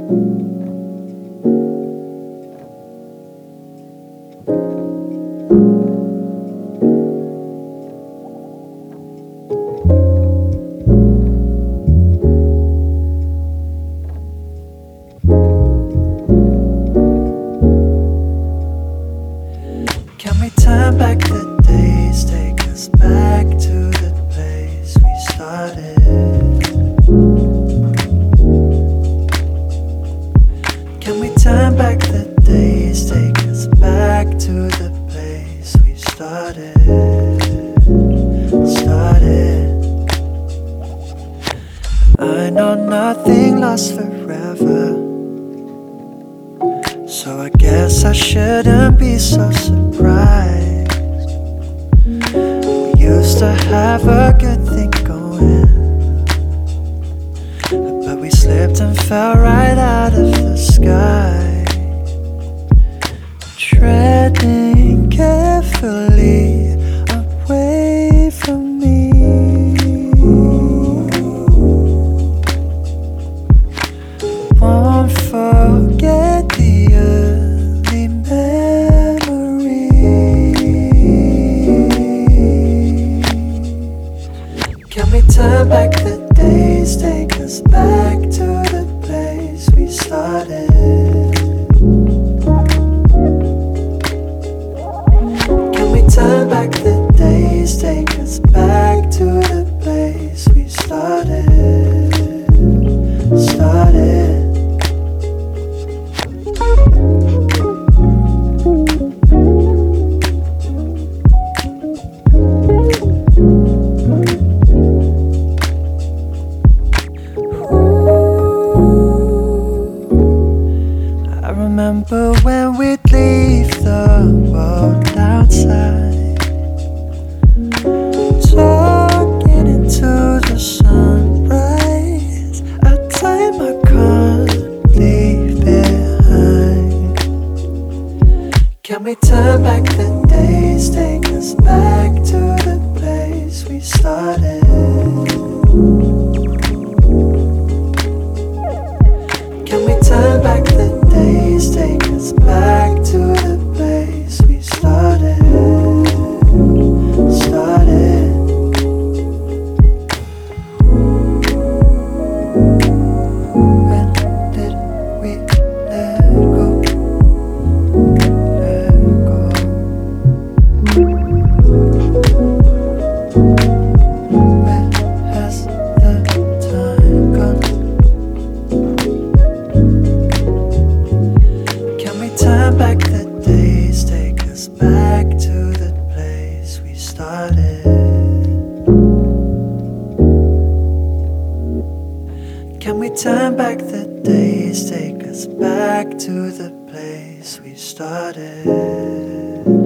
Can we turn back the days, take us back to the place we started? Can we turn back the days, take us back to the place we started? I know nothing lasts forever, so I guess I shouldn't be so surprised. We used to have a good thing going, but we slipped and fell right out of the sky. Treading carefully away from me. Won't forget the early memories. Can we turn back the days, take us back to the place we started? Can we turn back the days, take us back to the place we started? I remember when we'd leave the world outside, talking into the sunrise, a time I can't leave behind. Can we turn back the days, take us back to the place we started? Can we turn back the days, take us back to the place we started? When did we let go? Where has the time gone? Can we turn back the days, take us back to the place we started? Can we turn back the days, take us back to the place we started?